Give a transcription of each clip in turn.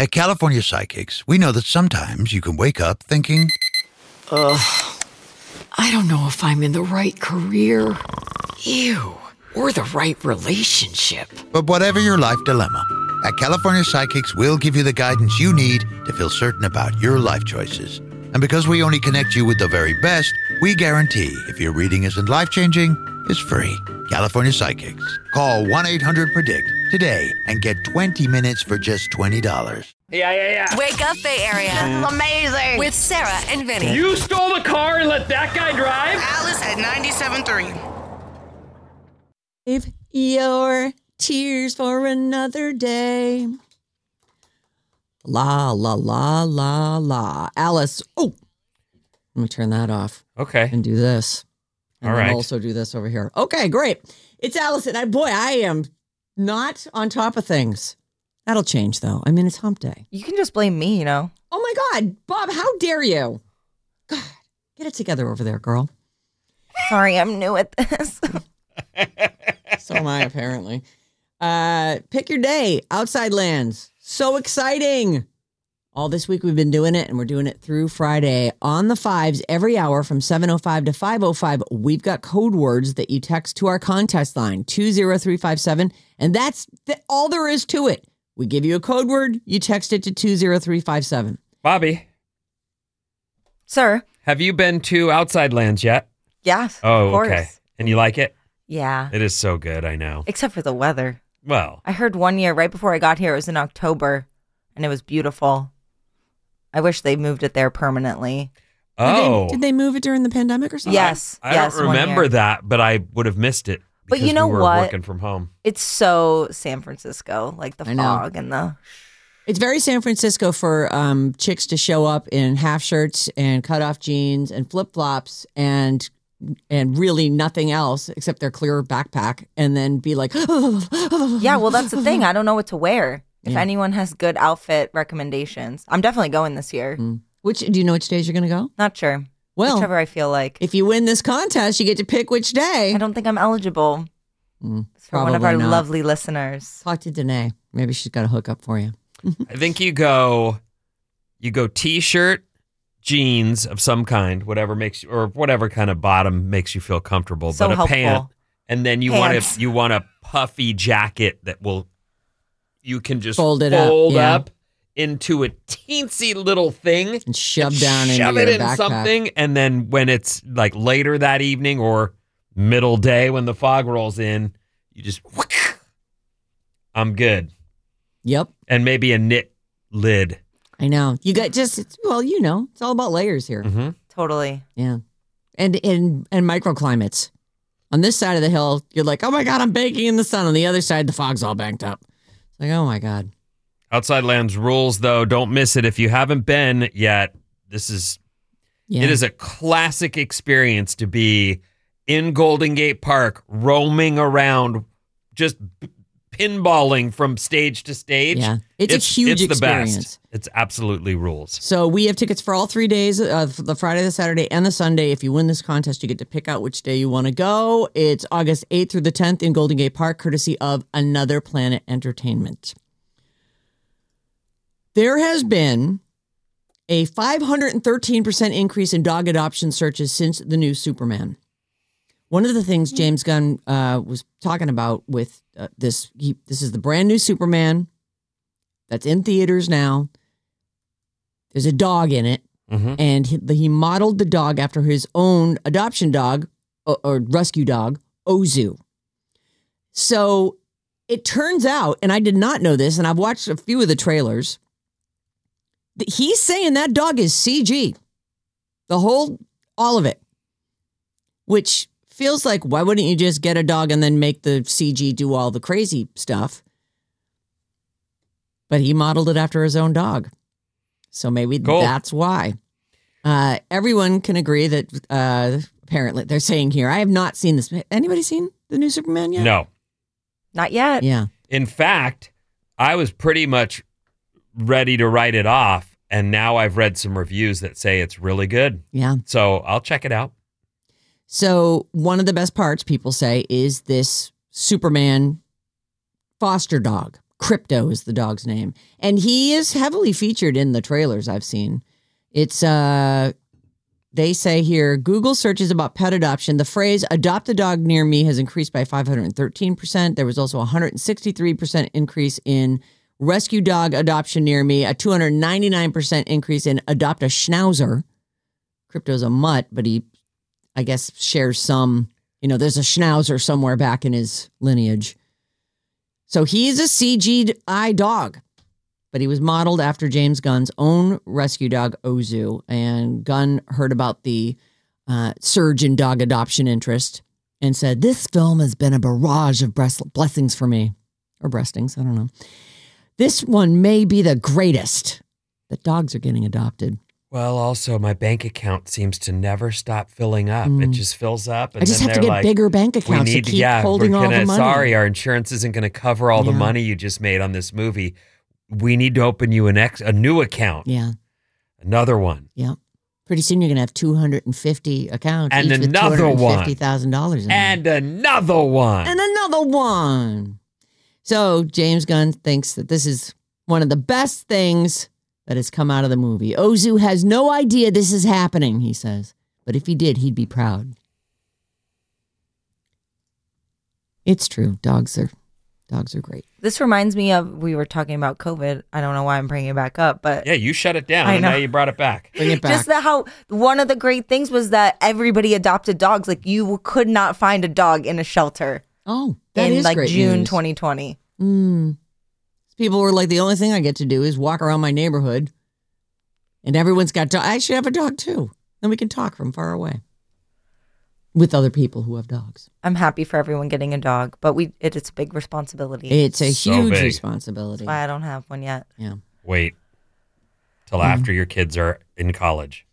At California Psychics, we know that sometimes you can wake up thinking, I don't know if I'm in the right career. Ew. Or the right relationship. but whatever your life dilemma, at California Psychics, we'll give you the guidance you need to feel certain about your life choices. And because we only connect you with the very best, we guarantee if your reading isn't life-changing, it's free. California Psychics. Call 1-800-PREDICT today and get 20 minutes for just $20. Yeah. Wake up, Bay Area. This is amazing. With Sarah and Vinny. You stole the car and let that guy drive? Alice at 97.3. Save your tears for another day. La, la, la, la, la. Alice. Oh, let me turn that off. Okay. And do this. And All then right. also do this over here. Okay, great. It's Allison. I am not on top of things. That'll change, though. I mean, it's hump day. You can just blame me, Oh, my God. Bob, how dare you? God, get it together over there, girl. Sorry, I'm new at this. So am I, apparently. Pick your day. Outside Lands. So exciting. All this week we've been doing it, and we're doing it through Friday on the 5s every hour from 7:05 to 5:05. We've got code words that you text to our contest line, 20357, and that's all there is to it. We give you a code word, you text it to 20357. Bobby, Sir? have you been to Outside Lands yet? Yes, Oh, of course. okay. And you like it? Yeah. It is so good, I know. Except for the weather. Well, I heard one year, right before I got here, it was in October, and it was beautiful. I wish they moved it there permanently. Did they move it during the pandemic or something? Yes. I yes, don't 1 remember year. that, but I would have missed it. But you because know we were what? working from home. It's so San Francisco, like the I know. fog and the... It's very San Francisco for chicks to show up in half shirts and cut off jeans and flip flops and really nothing else except their clear backpack, and then be like, Yeah, well, that's the thing. I don't know what to wear. If Yeah. anyone has good outfit recommendations, I'm definitely going this year. do you know which days you're going to go? Not sure. Well, Whichever I feel like. if you win this contest, you get to pick which day. I don't think I'm eligible. It's for one of our probably not. lovely listeners. Talk to Danae. Maybe she's got a hookup for you. I think you go t-shirt, jeans of some kind, whatever makes you, or whatever kind of bottom makes you feel comfortable, So but a helpful. pant, and then you Pants. want a puffy jacket that you can just Fold it fold up, yeah. up into a teensy little thing And shove down into shove your it in backpack. something, and then when it's like later that evening or middle day when the fog rolls in, you just I'm good. Yep. And maybe a knit lid. I know. You got it's all about layers here. Mm-hmm. Totally. Yeah. And microclimates. On this side of the hill, you're like, oh my God, I'm baking in the sun. On the other side, the fog's all banked up. It's like, oh my God. Outside Lands rules, though. Don't miss it. If you haven't been yet, it is a classic experience to be in Golden Gate Park, roaming around, just pinballing from stage to stage. Yeah. It's a huge the experience. best. It's absolutely rules. So we have tickets for all 3 days, the Friday, the Saturday, and the Sunday. If you win this contest, you get to pick out which day you want to go. It's August 8th through the 10th in Golden Gate Park, courtesy of Another Planet Entertainment. There has been a 513% increase in dog adoption searches since the new Superman. One of the things James Gunn was talking about with this is the brand new Superman that's in theaters now. There's a dog in it, and he modeled the dog after his own adoption dog or rescue dog, Ozu. So it turns out, and I did not know this, and I've watched a few of the trailers, that he's saying that dog is CG. All of it. Which feels like, why wouldn't you just get a dog and then make the CG do all the crazy stuff? But he modeled it after his own dog. So maybe that's why. Everyone can agree that apparently they're saying here, I have not seen this. Anybody seen the new Superman yet? No. Not yet. Yeah. In fact, I was pretty much ready to write it off, and now I've read some reviews that say it's really good. Yeah. So I'll check it out. So one of the best parts, people say, is this Superman foster dog, Crypto is the dog's name. And he is heavily featured in the trailers I've seen. It's, they say here, Google searches about pet adoption. The phrase adopt a dog near me has increased by 513%. There was also a 163% increase in rescue dog adoption near me, a 299% increase in adopt a schnauzer. Crypto's a mutt, but he, I guess, shares some, there's a schnauzer somewhere back in his lineage. So he's a CGI dog, but he was modeled after James Gunn's own rescue dog, Ozu. And Gunn heard about the surge in dog adoption interest and said, this film has been a barrage of blessings for me. Or breastings, I don't know. This one may be the greatest that dogs are getting adopted. Well, also, my bank account seems to never stop filling up. It just fills up. And I just then have to get bigger bank accounts to keep holding all the money. Sorry, our insurance isn't going to cover all the money you just made on this movie. We need to open you a new account. Yeah. Another one. Yeah. Pretty soon you're going to have 250 accounts. And each another with one. $250,000 in And another one. And another one. So James Gunn thinks that this is one of the best things that has come out of the movie. Ozu has no idea this is happening, he says. But if he did, he'd be proud. It's true. Dogs are great. This reminds me of, we were talking about COVID. I don't know why I'm bringing it back up, but Yeah, you shut it down and now you brought it back. Bring it back. just how one of the great things was that everybody adopted dogs. Like, you could not find a dog in a shelter Oh, that in is like great June news. 2020. People were like, the only thing I get to do is walk around my neighborhood. And everyone's got dogs. I should have a dog too. Then we can talk from far away with other people who have dogs. I'm happy for everyone getting a dog, but it's a big responsibility. It's a So huge big. responsibility. That's why I don't have one yet. Yeah. Wait till after your kids are in college.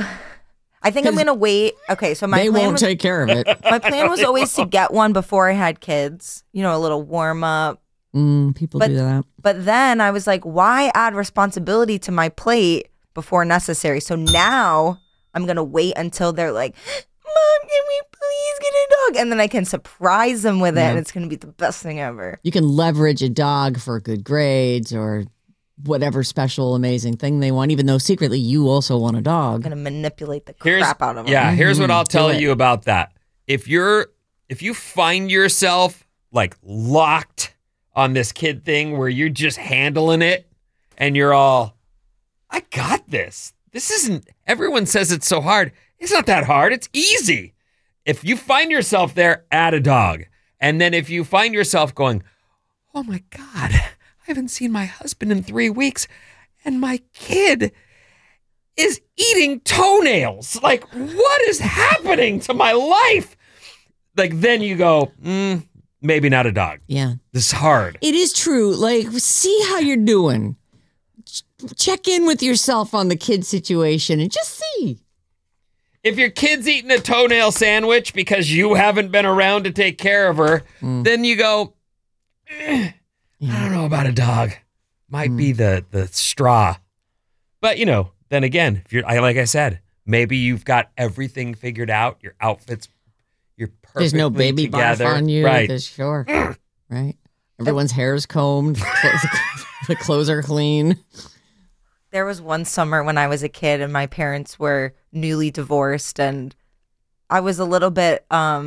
I think I'm going to wait. Okay, so They won't take care of it. my plan was always to get one before I had kids. A little warm up. People do that. But then I was like, why add responsibility to my plate before necessary? So now I'm going to wait until they're like, Mom, can we please get a dog? And then I can surprise them with it, and it's going to be the best thing ever. You can leverage a dog for good grades or whatever special, amazing thing they want, even though secretly you also want a I'm dog. going to manipulate the crap out of them. Yeah, here's what I'll tell it. you about that. If you find yourself like locked on this kid thing where you're just handling it and you're all, I got this. This isn't, everyone says it's so hard. It's not that hard. It's easy. If you find yourself there, add a dog. And then if you find yourself going, oh my God, I haven't seen my husband in 3 weeks and my kid is eating toenails. Like, what is happening to my life? Like, then you go, maybe not a dog. Yeah. This is hard. It is true. Like, see how you're doing. Check in with yourself on the kid situation and just see. If your kid's eating a toenail sandwich because you haven't been around to take care of her, then you go, I don't know about a dog. Might be the straw. But, then again, if like I said, maybe you've got everything figured out. Your outfits, you're perfectly There's no baby together. barf on you. Right. Sure. Right. Everyone's hair is combed. The clothes are clean. There was one summer when I was a kid and my parents were newly divorced, and I was a little bit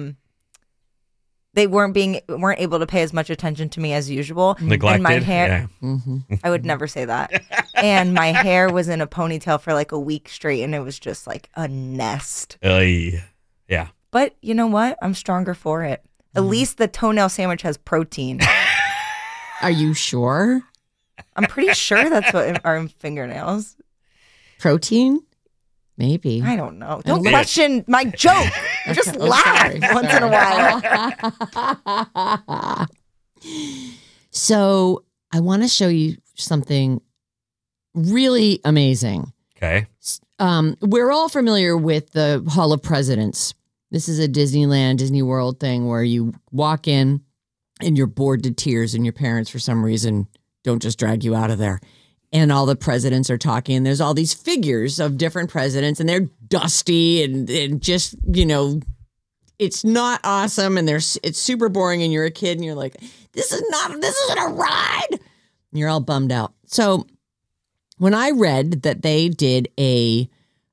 they weren't able to pay as much attention to me as usual. Neglected. And my hair, Yeah. I would never say that. And my hair was in a ponytail for like a week straight, and it was just like a nest. Yeah. But you know what? I'm stronger for it. At least the toenail sandwich has protein. Are you sure? I'm pretty sure that's what are in fingernails. Protein? Maybe. I don't know. And Don't look- question my joke. Just laugh sorry. once in a while. So I want to show you something really amazing. Okay. We're all familiar with the Hall of Presidents. This is a Disneyland, Disney World thing where you walk in and you're bored to tears and your parents, for some reason, don't just drag you out of there. And all the presidents are talking, and there's all these figures of different presidents, and they're dusty and just, it's not awesome, and it's super boring, and you're a kid, and you're like, this isn't a ride. You're all bummed out. So when I read that they did a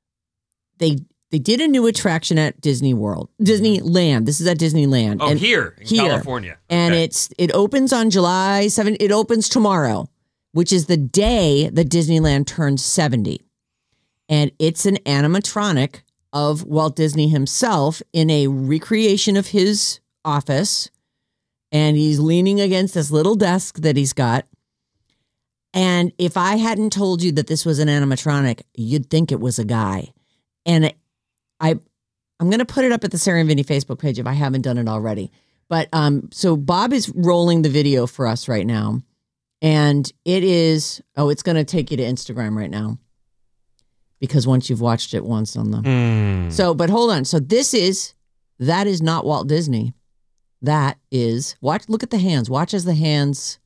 new attraction at Disneyland. This is at Disneyland. Oh, here in California. And Okay. it opens on July 7th. It opens tomorrow, which is the day that Disneyland turns 70. And it's an animatronic of Walt Disney himself in a recreation of his office. And he's leaning against this little desk that he's got. And if I hadn't told you that this was an animatronic, you'd think it was a guy. And I'm going to put it up at the Sarah and Vinny Facebook page if I haven't done it already. But so Bob is rolling the video for us right now. And it is, it's going to take you to Instagram right now. Because once you've watched it once on the... So, but hold on. So that is not Walt Disney. That is, look at the hands. Watch as the hands...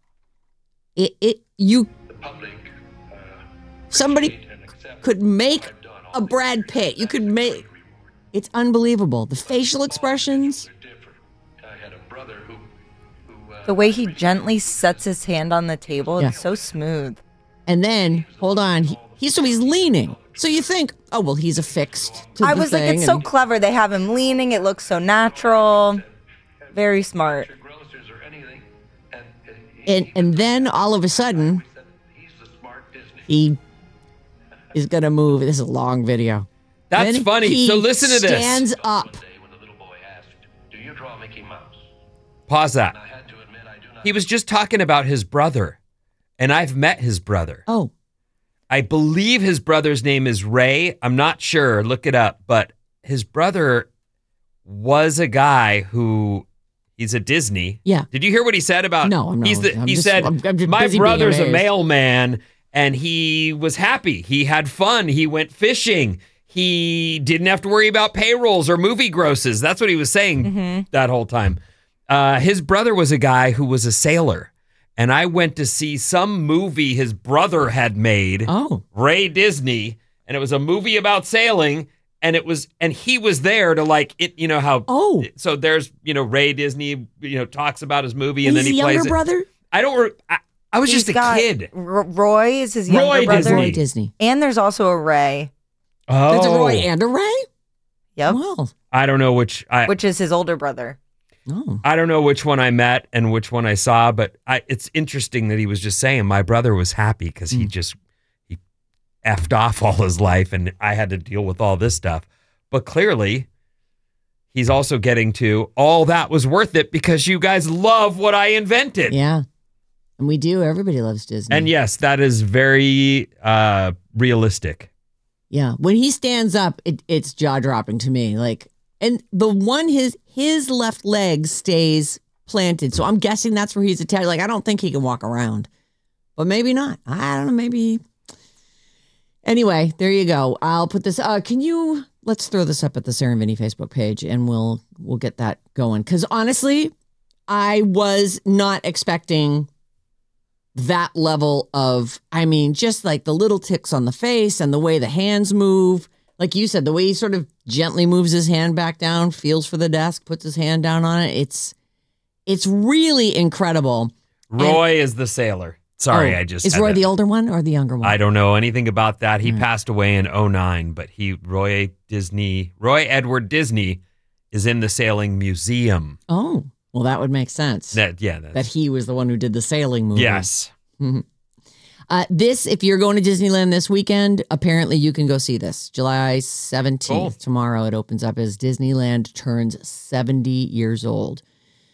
Somebody could make a Brad Pitt. You could make... It's unbelievable. The facial expressions. The way he gently sets his hand on the table, it's so smooth. And then, hold on, he's leaning. So you think, he's affixed to I the was thing. like, it's so clever. They have him leaning. It looks so natural. Very smart. And then all of a sudden, he is going to move. This is a long video. That's Then funny. he So listen to this. Stands up. Pause that. He was just talking about his brother, and I've met his brother. Oh. I believe his brother's name is Ray. I'm not sure. Look it up. But his brother was a guy who... He's a Disney. Yeah. Did you hear what he said about? No, I'm not. He said, I'm just my busy being brother's a amazed." mailman, and he was happy. He had fun. He went fishing. He didn't have to worry about payrolls or movie grosses. That's what he was saying that whole time. His brother was a guy who was a sailor, and I went to see some movie his brother had made, Ray Disney, and it was a movie about sailing. And he was there to so there's, Ray Disney, talks about his movie and then he plays it. He's a younger brother? I was just a kid. Roy is his younger brother. Disney. Roy Disney. And there's also a Ray. Oh. There's a Roy and a Ray? Yep. Well. I don't know which is his older brother. Oh. I don't know which one I met and which one I saw, but it's interesting that he was just saying my brother was happy because he effed off all his life and I had to deal with all this stuff. But clearly, he's also getting to all that was worth it because you guys love what I invented. Yeah. And we do. Everybody loves Disney. And yes, that is very realistic. Yeah. When he stands up, it's jaw-dropping to me. And the one, his left leg stays planted. So I'm guessing that's where he's attached. I don't think he can walk around. But maybe not. I don't know. Maybe... Anyway, there you go. I'll put this. Let's throw this up at the Sarah and Vinny Facebook page, and we'll get that going. Because honestly, I was not expecting that level of. Just like the little ticks on the face and the way the hands move. Like you said, the way he sort of gently moves his hand back down, feels for the desk, puts his hand down on it. It's really incredible. Roy is the sailor. Sorry, Is Roy the older one or the younger one? I don't know anything about that. He passed away in 2009, but Roy Edward Disney is in the Sailing Museum. Oh, well, that would make sense. That he was the one who did the sailing movie. Yes. If you're going to Disneyland this weekend, apparently you can go see this. July 17th, tomorrow it opens up as Disneyland turns 70 years old.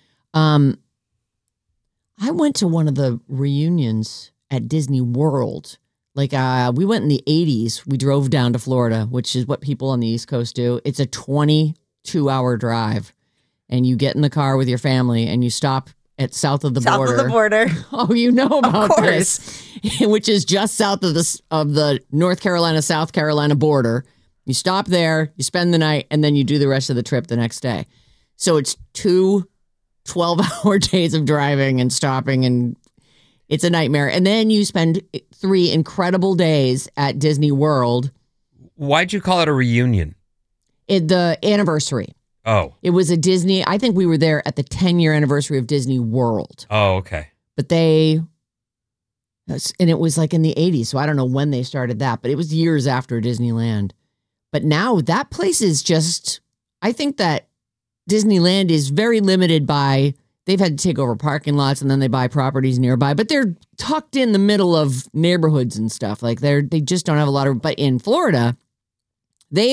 I went to one of the reunions at Disney World. We went in the 80s. We drove down to Florida, which is what people on the East Coast do. It's a 22-hour drive. And you get in the car with your family and you stop at south of the border. South of the border. Oh, you know about this. Which is just south of the North Carolina, South Carolina border. You stop there, you spend the night, and then you do the rest of the trip the next day. So it's 2 12-hour days of driving and stopping, and it's a nightmare. And then you spend 3 incredible days at Disney World. Why'd you call it a reunion? The anniversary. Oh. It was a Disney. I think we were there at the 10-year anniversary of Disney World. Oh, okay. But they And it was like in the 80s. So I don't know when they started that, but it was years after Disneyland. But now that place is just, I think that Disneyland is very limited by, they've had to take over parking lots and then they buy properties nearby, but they're tucked in the middle of neighborhoods and stuff. Like they just don't have a lot of, but in Florida, they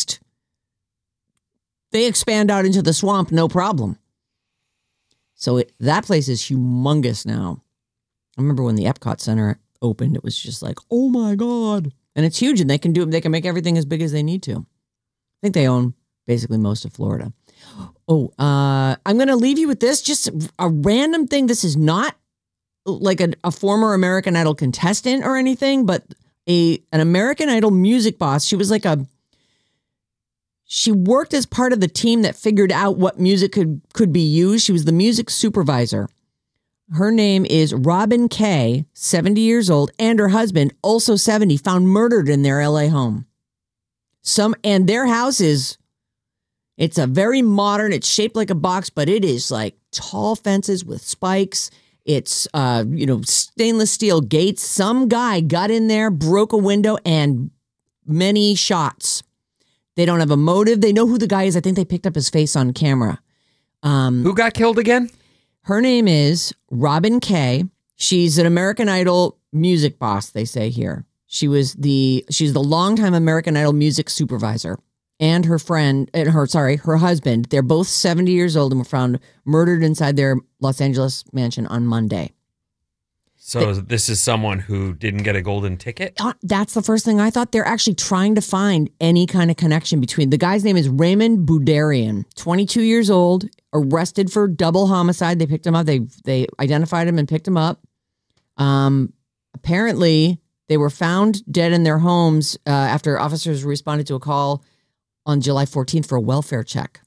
expand out into the swamp, no problem. So that place is humongous now. I remember when the Epcot Center opened, it was just like, oh my God. And it's huge and they can make everything as big as they need to. I think they own basically most of Florida. Oh, I'm going to leave you with this, just a random thing. This is not like a former American Idol contestant or anything, but an American Idol music boss. She was like she worked as part of the team that figured out what music could be used. She was the music supervisor. Her name is Robin Kay, 70 years old, and her husband, also 70, found murdered in their LA home. And their house it's a very modern, it's shaped like a box, but it is like tall fences with spikes. It's, stainless steel gates. Some guy got in there, broke a window, and many shots. They don't have a motive. They know who the guy is. I think they picked up his face on camera. Who got killed again? Her name is Robin Kay. She's an American Idol music boss, they say here. She's the longtime American Idol music supervisor. And her husband, they're both 70 years old and were found murdered inside their Los Angeles mansion on Monday. So this is someone who didn't get a golden ticket? That's the first thing I thought. They're actually trying to find any kind of connection between. The guy's name is Raymond Budarian, 22 years old, arrested for double homicide. They picked him up. They identified him and picked him up. Apparently, they were found dead in their homes after officers responded to a call on July 14th for a welfare check.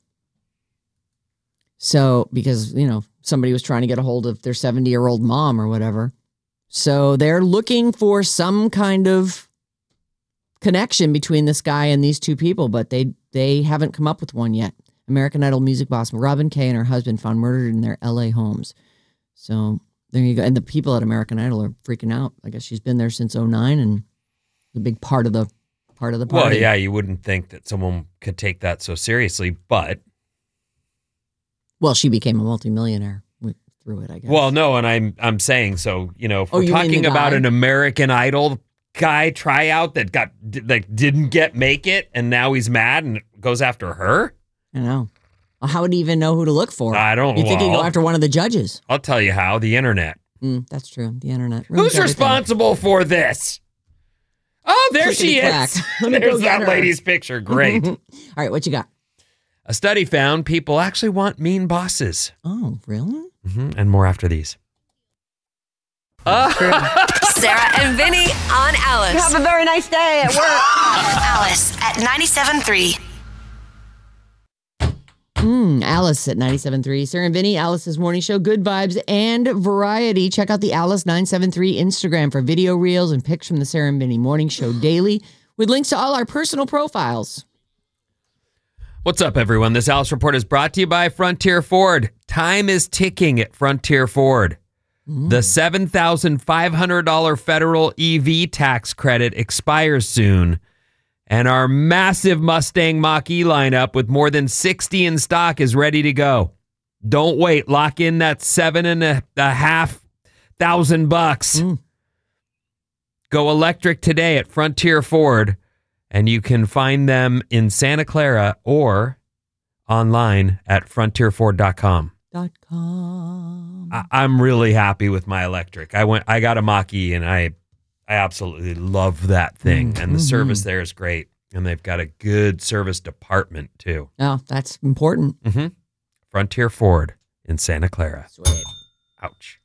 So, because, somebody was trying to get a hold of their 70-year-old mom or whatever. So they're looking for some kind of connection between this guy and these two people, but they haven't come up with one yet. American Idol music boss Robin Kay and her husband found murdered in their LA homes. So there you go. And the people at American Idol are freaking out. I guess she's been there since 2009 and a big part of the party. Well, yeah, you wouldn't think that someone could take that so seriously, but. Well, she became a multimillionaire through it, I guess. Well, no, and I'm saying, so, if we're talking about an American Idol guy tryout that didn't make it, and now he's mad and goes after her? I know. Well, how would he even know who to look for? I don't know. You think he'd go after one of the judges? I'll tell you how. The internet. That's true. The internet. Who's responsible for this? Oh, there she is. There's that lady's picture. Great. All right, what you got? A study found people actually want mean bosses. Oh, really? Mm-hmm. And more after these. Sarah and Vinny on Alice. Have a very nice day at work. Alice at 97.3. Alice at 97.3. Sarah and Vinny, Alice's morning show. Good vibes and variety. Check out the Alice 973 Instagram for video reels and pics from the Sarah and Vinny morning show daily with links to all our personal profiles. What's up, everyone? This Alice Report is brought to you by Frontier Ford. Time is ticking at Frontier Ford. The $7,500 federal EV tax credit expires soon, and our massive Mustang Mach-E lineup with more than 60 in stock is ready to go. Don't wait. Lock in that $7,500. Go electric today at Frontier Ford. And you can find them in Santa Clara or online at frontierford.com. I'm really happy with my electric. I got a Mach-E and I absolutely love that thing. And the service there is great. And they've got a good service department too. Oh, that's important. Frontier Ford in Santa Clara. Sweet. Ouch.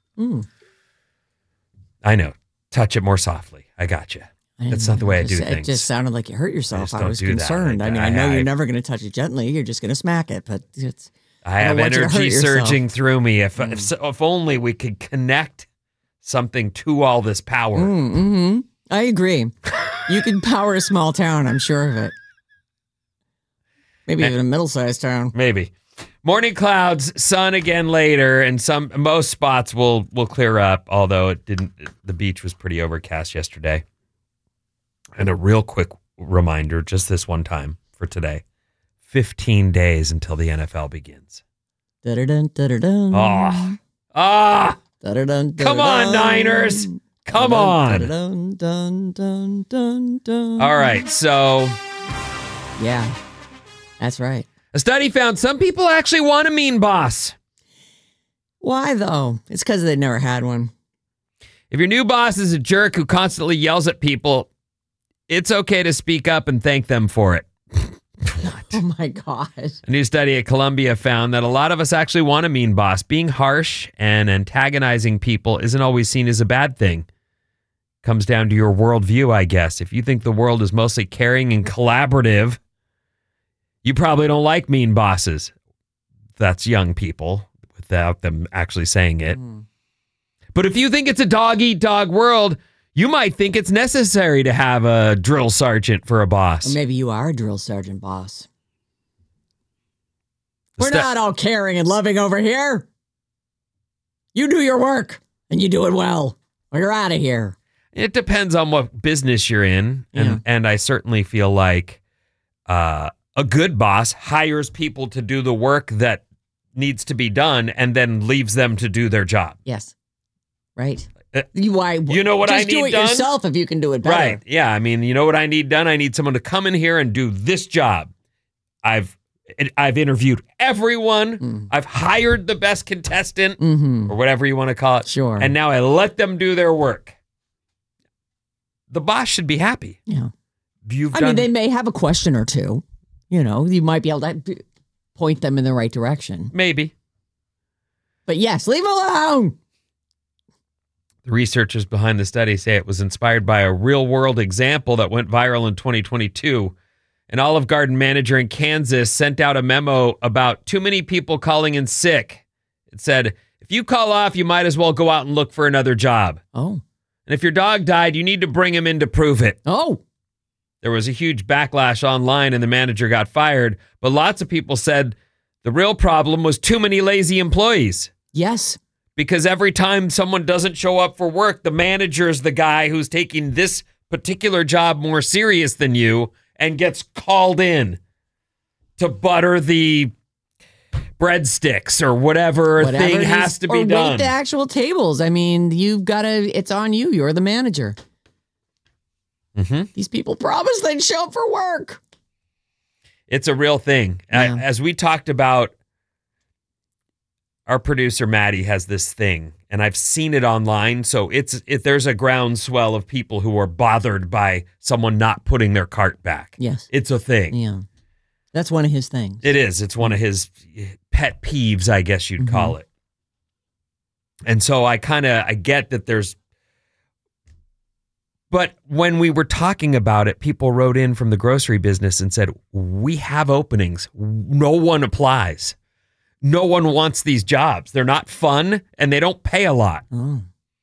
I know. Touch it more softly. I got you. That's not the way I do things. It just sounded like you hurt yourself. I was do that. concerned. I know you're never going to touch it gently. You're just going to smack it. But I have energy surging through me. If only we could connect something to all this power. I agree. You could power a small town. I'm sure of it. Maybe even a middle-sized town. Maybe. Morning clouds, sun again later, and most spots will clear up, although it didn't. The beach was pretty overcast yesterday. And a real quick reminder, just this one time for today, 15 days until the NFL begins. Da-da-dun, da-da-dun. Da-da-dun, Come on, da-da-dun. Niners. Come on. Da-da-dun, dun, dun, dun, dun. All right, so Yeah, that's right. a study found some people actually want a mean boss. Why, though? It's because they never had one. If your new boss is a jerk who constantly yells at people, it's okay to speak up and thank them for it. Oh, my God. A new study at Columbia found that a lot of us actually want a mean boss. Being harsh and antagonizing people isn't always seen as a bad thing. Comes down to your worldview, I guess. If you think the world is mostly caring and collaborative, you probably don't like mean bosses. That's young people without them actually saying it. But if you think it's a dog-eat-dog world, you might think it's necessary to have a drill sergeant for a boss. Or maybe you are a drill sergeant boss. The We're not all caring and loving over here. You do your work, and you do it well, or you're out of here. It depends on what business you're in. And I certainly feel like a good boss hires people to do the work that needs to be done and then leaves them to do their job. Yes. Right. You know what I just do need it done? yourself if you can do it better. Right. Yeah. I mean, you know what I need done? I need someone to come in here and do this job. I've interviewed everyone. I've hired the best contestant or whatever you want to call it. Sure. And now I let them do their work. The boss should be happy. Yeah. You've I done, mean, they may have a question or two. You know, you might be able to point them in the right direction. maybe. But yes, leave them alone. The researchers behind the study say it was inspired by a real-world example that went viral in 2022. An Olive Garden manager in Kansas sent out a memo about too many people calling in sick. It said, if you call off, you might as well go out and look for another job. Oh. And if your dog died, you need to bring him in to prove it. Oh. There was a huge backlash online and the manager got fired, but lots of people said the real problem was too many lazy employees. Yes. Because every time someone doesn't show up for work, the manager is the guy who's taking this particular job more serious than you and gets called in to butter the breadsticks or whatever thing it has is, to be or done. wait the actual tables. I mean, you've got to, it's on you. You're the manager. These people promised they'd show up for work. It's a real thing. Yeah. As we talked about, our producer Maddie has this thing, and I've seen it online. So there's a groundswell of people who are bothered by someone not putting their cart back. Yes. It's a thing. Yeah. That's one of his things. It is. It's one of his pet peeves, I guess you'd call it. And so I get that there's, but when we were talking about it, people wrote in from the grocery business and said, we have openings. No one applies. No one wants these jobs. They're not fun and they don't pay a lot. Oh.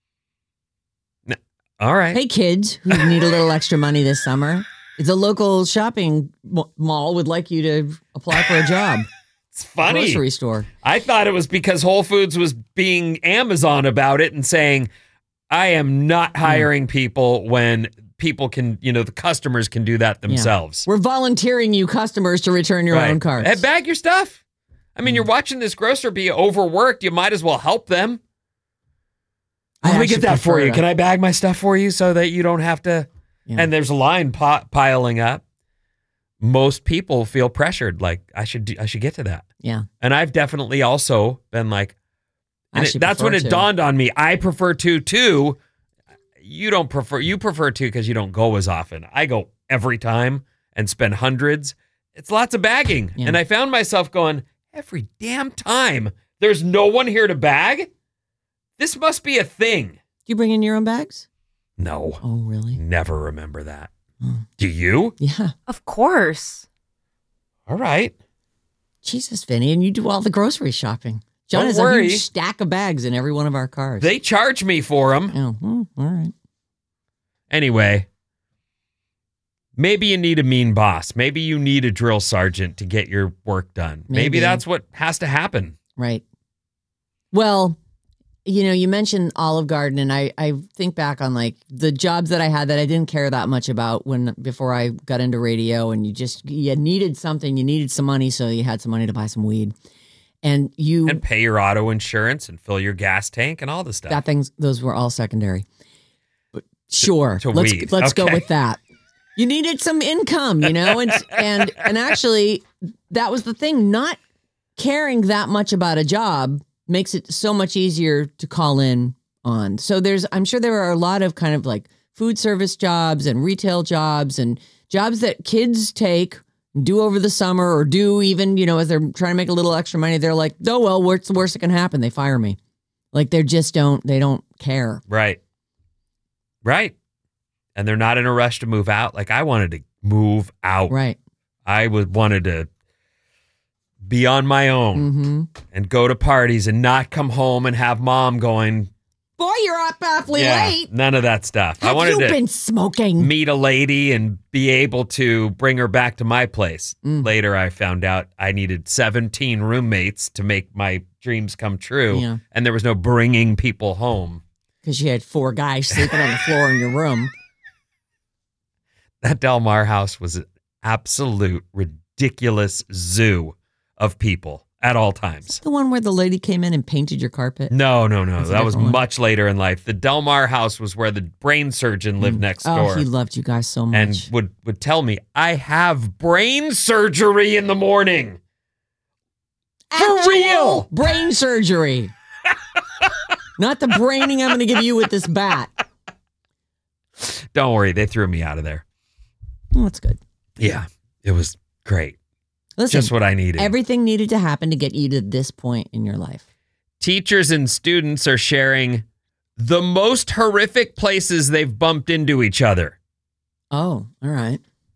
All right. Hey, kids who need a little extra money this summer, the local shopping mall would like you to apply for a job. It's funny. Grocery store. I thought it was because Whole Foods was being Amazon about it and saying, I am not hiring people when people can, the customers can do that themselves. We're volunteering you customers to return your own carts. Hey, bag your stuff. I mean, you're watching this grocer be overworked. You might as well help them. Let me get that for you. Can I bag my stuff for you so that you don't have to? Yeah. And there's a line piling up. Most people feel pressured. Like I should get to that. Yeah. And I've definitely also been like, that's when it dawned on me. I prefer to too. You don't prefer. You prefer to because you don't go as often. I go every time and spend hundreds. It's lots of bagging. Yeah. And I found myself going every damn time. There's no one here to bag. This must be a thing. Do you bring in your own bags? No. Oh, really? Never remember that. Do you? Yeah. Of course. All right. Jesus, Vinny, and you do all the grocery shopping. John has a huge stack of bags in every one of our cars. They charge me for them. Oh, all right. Anyway, Maybe you need a mean boss. Maybe you need a drill sergeant to get your work done. Maybe that's what has to happen. Right. Well, you mentioned Olive Garden, and I think back on like the jobs that I had that I didn't care that much about before I got into radio, and you needed something, you needed some money, so you had some money to buy some weed. And pay your auto insurance and fill your gas tank and all this stuff. Those were all secondary. But sure. Weed. Let's go with that. You needed some income, and actually that was the thing. Not caring that much about a job makes it so much easier to call in on. So I'm sure there are a lot of kind of like food service jobs and retail jobs and jobs that kids take, do over the summer, or do even, as they're trying to make a little extra money, they're like, oh, well, what's the worst that can happen? They fire me. Like they don't care. Right. And they're not in a rush to move out. Like I wanted to move out. Right. I wanted to be on my own and go to parties and not come home and have mom going, boy, you're up awfully late. None of that stuff. I wanted to been smoking? Meet a lady and be able to bring her back to my place. Later, I found out I needed 17 roommates to make my dreams come true. Yeah. And there was no bringing people home. Because you had 4 guys sleeping on the floor in your room. That Del Mar house was an absolute ridiculous zoo of people at all times. The one where the lady came in and painted your carpet? No. That was much later in life. The Del Mar house was where the brain surgeon lived next door. Oh, he loved you guys so much. And would tell me, I have brain surgery in the morning. For real. Brain surgery. Not the braining I'm going to give you with this bat. Don't worry. They threw me out of there. Oh, that's good. Yeah, it was great. Listen, just what I needed. Everything needed to happen to get you to this point in your life. Teachers and students are sharing the most horrific places they've bumped into each other. Oh, all right.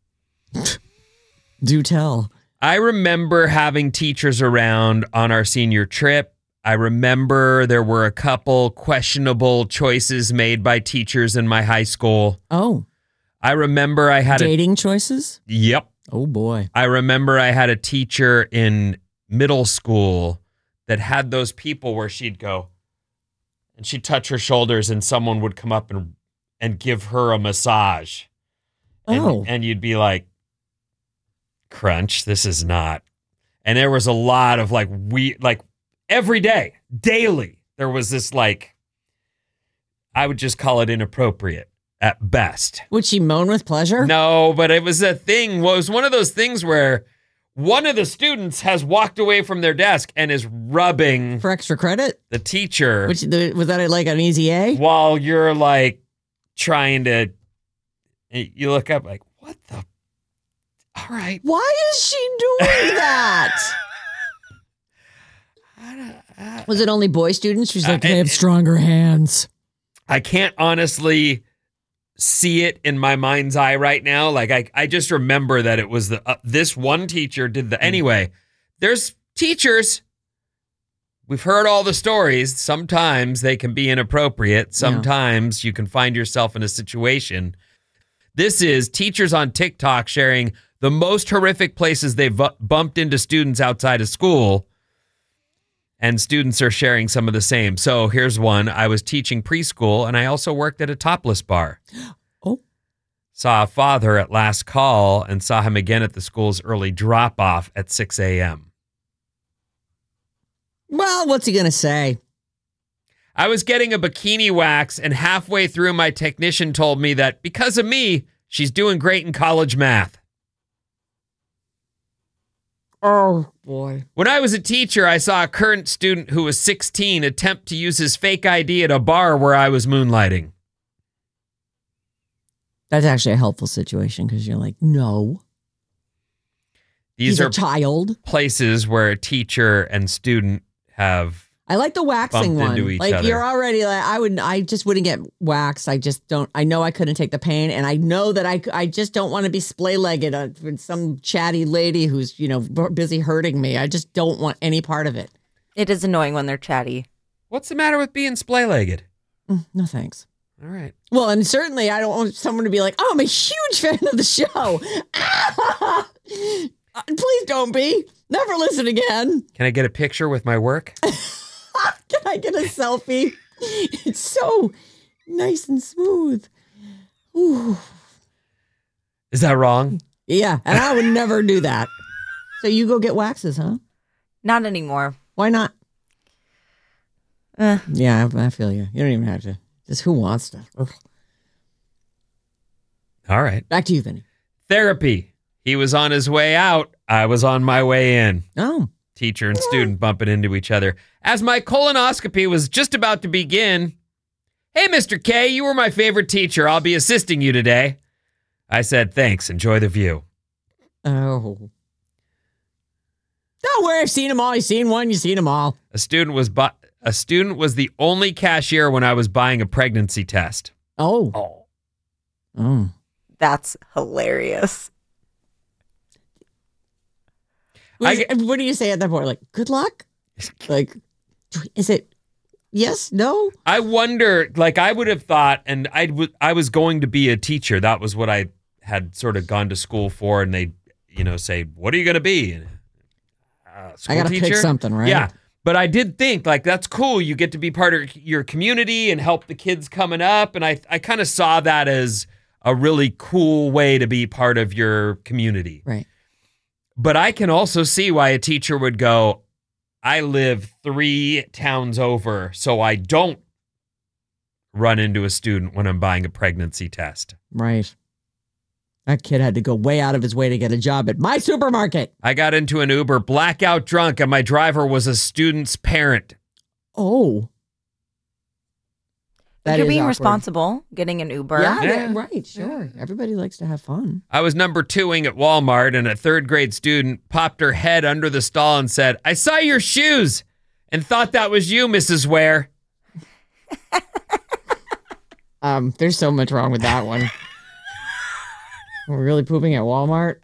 Do tell. I remember having teachers around on our senior trip. I remember there were a couple questionable choices made by teachers in my high school. Oh. I remember I had dating choices? Yep. Oh, boy. I remember I had a teacher in middle school that had those people where she'd go and she'd touch her shoulders and someone would come up and give her a massage. And you'd be like, crunch, this is not. And there was a lot of like every day, daily, there was this like, I would just call it inappropriate. At best. Would she moan with pleasure? No, but it was a thing. Well, it was one of those things where one of the students has walked away from their desk and is rubbing for extra credit the teacher. Was that like an easy A? While you're like trying to, you look up like, what the? All right. Why is she doing that? Was it only boy students? She's like, they have stronger hands. I can't honestly see it in my mind's eye right now. Like I just remember that it was this one teacher did the anyway. There's teachers. We've heard all the stories. Sometimes they can be inappropriate. Sometimes you can find yourself in a situation. This is teachers on TikTok sharing the most horrific places they've bumped into students outside of school. And students are sharing some of the same. So here's one. I was teaching preschool, and I also worked at a topless bar. Oh. Saw a father at last call and saw him again at the school's early drop-off at 6 a.m. Well, what's he going to say? I was getting a bikini wax, and halfway through, my technician told me that because of me, she's doing great in college math. Oh, boy. When I was a teacher, I saw a current student who was 16 attempt to use his fake ID at a bar where I was moonlighting. That's actually a helpful situation because you're like, no. These are a child. Places where a teacher and student have I like the waxing one. Into each like other. You're already like, I just wouldn't get waxed. I just don't. I know I couldn't take the pain, and I know that I just don't want to be splay-legged with some chatty lady who's busy hurting me. I just don't want any part of it. It is annoying when they're chatty. What's the matter with being splay-legged? No thanks. All right. Well, and certainly I don't want someone to be like, oh, I'm a huge fan of the show. Please don't be. Never listen again. Can I get a picture with my work? Can I get a selfie? It's so nice and smooth. Ooh. Is that wrong? Yeah, and I would never do that. So you go get waxes, huh? Not anymore. Why not? Yeah, I feel you. You don't even have to. Just who wants to? Ugh. All right. Back to you, Vinny. Therapy. He was on his way out. I was on my way in. Oh. Teacher and student bumping into each other. As my colonoscopy was just about to begin, hey, Mr. K, you were my favorite teacher. I'll be assisting you today. I said, thanks. Enjoy the view. Oh. Don't worry. I've seen them all. You've seen one. You've seen them all. A student was the only cashier when I was buying a pregnancy test. Oh. That's hilarious. What do you say at that point? Like, good luck? Like, is it yes, no? I wonder, like, I would have thought, and I was going to be a teacher. That was what I had sort of gone to school for, and they, say, what are you going to be? I got to pick something, right? Yeah. But I did think, like, that's cool. You get to be part of your community and help the kids coming up. And I kind of saw that as a really cool way to be part of your community. Right. But I can also see why a teacher would go, I live 3 towns over, so I don't run into a student when I'm buying a pregnancy test. Right. That kid had to go way out of his way to get a job at my supermarket. I got into an Uber blackout drunk, and my driver was a student's parent. Oh. That You're is being awkward. responsible, getting an Uber. Yeah, right, sure. Everybody likes to have fun. I was number 2ing at Walmart, and a 3rd grade student popped her head under the stall and said, I saw your shoes and thought that was you, Mrs. Ware. There's so much wrong with that one. We're really pooping at Walmart?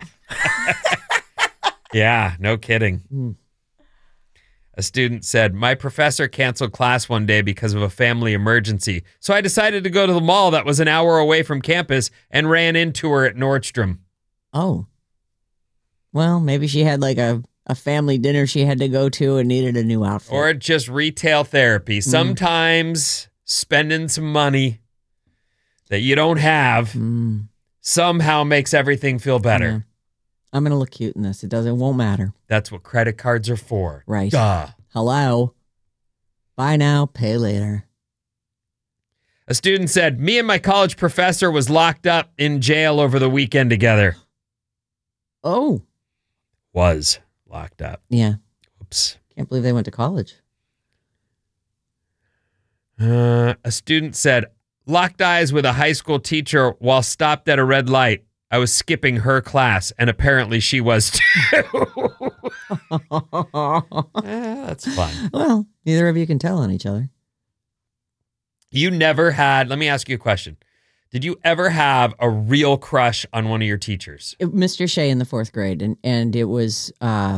Yeah, no kidding. A student said, my professor canceled class one day because of a family emergency. So I decided to go to the mall that was an hour away from campus and ran into her at Nordstrom. Oh. Well, maybe she had like a family dinner she had to go to and needed a new outfit. Or just retail therapy. Sometimes spending some money that you don't have somehow makes everything feel better. Yeah. I'm going to look cute in this. It won't matter. That's what credit cards are for. Right. Duh. Hello. Buy now, pay later. A student said, me and my college professor was locked up in jail over the weekend together. Oh. Was locked up. Yeah. Oops. Can't believe they went to college. A student said, locked eyes with a high school teacher while stopped at a red light. I was skipping her class, and apparently she was too. That's fun. Well, neither of you can tell on each other. You never had, let me ask you a question. Did you ever have a real crush on one of your teachers? Mr. Shea in the 4th grade, and it was,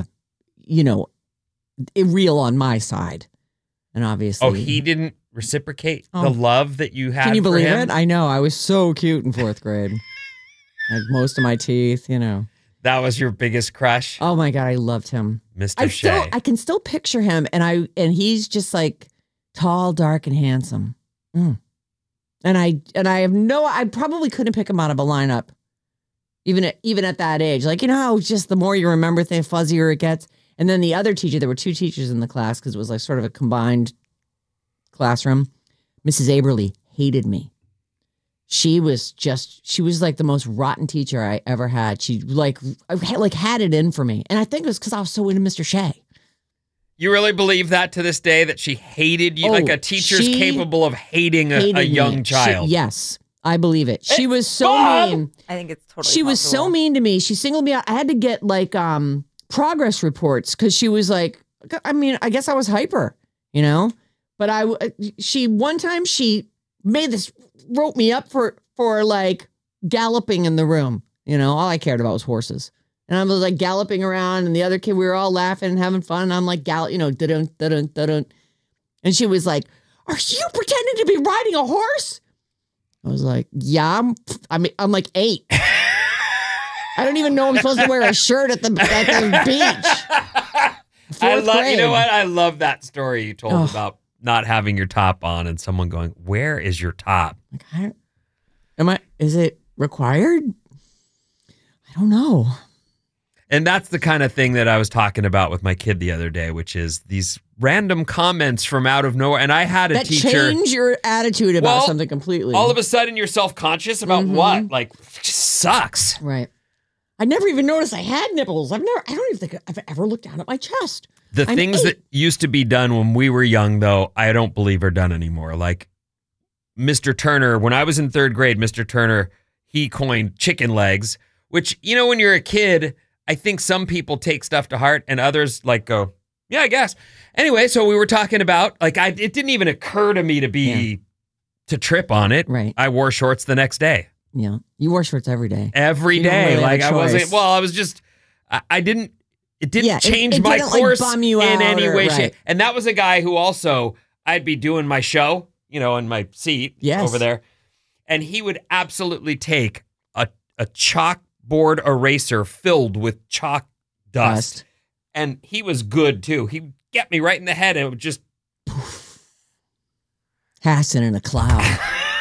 real on my side. And obviously. Oh, he didn't reciprocate the love that you had. Can you believe for him? it? I know. I was so cute in 4th grade. I had most of my teeth, That was your biggest crush? Oh my God, I loved him. Mr. Shea. I can still picture him, and he's just like tall, dark, and handsome. And I probably couldn't pick him out of a lineup, even at that age. Like, how just the more you remember things, fuzzier it gets. And then the other teacher, there were 2 teachers in the class because it was like sort of a combined classroom. Mrs. Aberly hated me. She was like the most rotten teacher I ever had. She like had it in for me. And I think it was because I was so into Mr. Shea. You really believe that to this day, that she hated you? Like a teacher's capable of hating a young child? Yes, I believe it. She was so mean. I think it's totally She was so mean to me. She singled me out. I had to get like progress reports because she was like, I guess I was hyper, But one time she wrote me up for like galloping in the room. All I cared about was horses. And I was like galloping around, and the other kid, we were all laughing and having fun. And I'm like, dun, dun, dun. And she was like, are you pretending to be riding a horse? I was like, yeah, I'm like 8. I don't even know I'm supposed to wear a shirt at the beach. I love, you know what? I love that story you told about not having your top on and someone going, where is your top? Like, is it required? I don't know. And that's the kind of thing that I was talking about with my kid the other day, which is these random comments from out of nowhere. And I had a teacher. That change your attitude about something completely. All of a sudden you're self-conscious about what? Like, it just sucks. Right. I never even noticed I had nipples. I don't even think I've ever looked down at my chest. The things that used to be done when we were young, though, I don't believe are done anymore. Like Mr. Turner, when I was in 3rd grade, Mr. Turner, he coined chicken legs, which, you know, when you're a kid, I think some people take stuff to heart and others like go, yeah, I guess. Anyway, so we were talking about, like, it didn't even occur to me to trip on it. Right. I wore shorts the next day. Yeah. You wore shorts every day. Every day. Really, like I wasn't, I was just, it didn't change my course in any way, shape. And that was a guy who also, I'd be doing my show, you know, in my seat over there. And he would absolutely take a chalkboard eraser filled with chalk dust. And he was good too. He'd get me right in the head and it would just. Hassan in a cloud.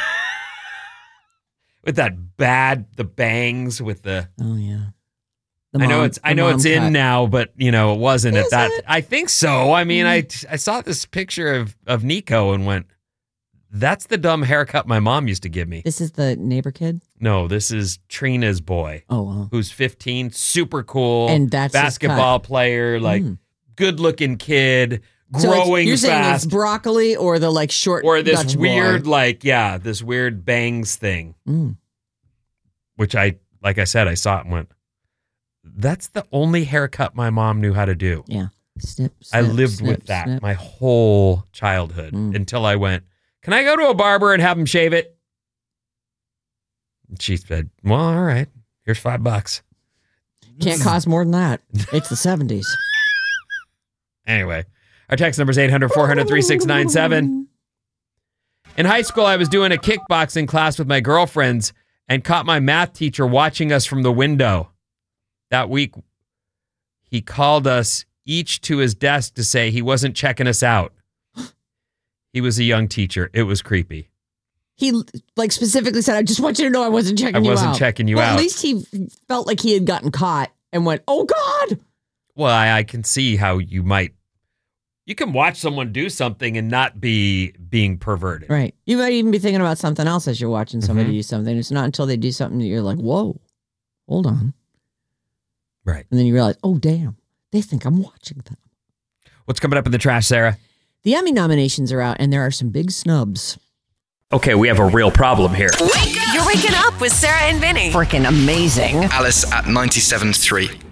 With the bangs with the. Oh yeah. I know it's in now, but you know, it wasn't at that. I think so. I mean, I saw this picture of Nico and went, that's the dumb haircut my mom used to give me. This is the neighbor kid? No, this is Trina's boy. Oh, wow. Who's 15, super cool. And that's basketball player, like good looking kid, growing you're fast. Saying it's broccoli or the like short or this Dutch weird, boy. this weird bangs thing. Which like I said, I saw it and went, that's the only haircut my mom knew how to do. Yeah. Snip, I lived with that my whole childhood until I went, can I go to a barber and have him shave it? And she said, well, all right. Here's $5. Can't cost more than that. It's the 70s. Anyway, our text number is 800-400-3697. In high school, I was doing a kickboxing class with my girlfriends and caught my math teacher watching us from the window. That week, he called us each to his desk to say he wasn't checking us out. He was a young teacher. It was creepy. He like specifically said, I just want you to know I wasn't checking you out. I wasn't checking you out. At least he felt like he had gotten caught and went, oh, God. Well, I can see how you can watch someone do something and not be being perverted. Right. You might even be thinking about something else as you're watching somebody do something. It's not until they do something that you're like, whoa, hold on. Right. And then you realize, oh, damn, they think I'm watching them. What's coming up in the trash, Sarah? The Emmy nominations are out, and there are some big snubs. Okay, we have a real problem here. You're waking up with Sarah and Vinny. Freaking amazing. Alice at 97.3.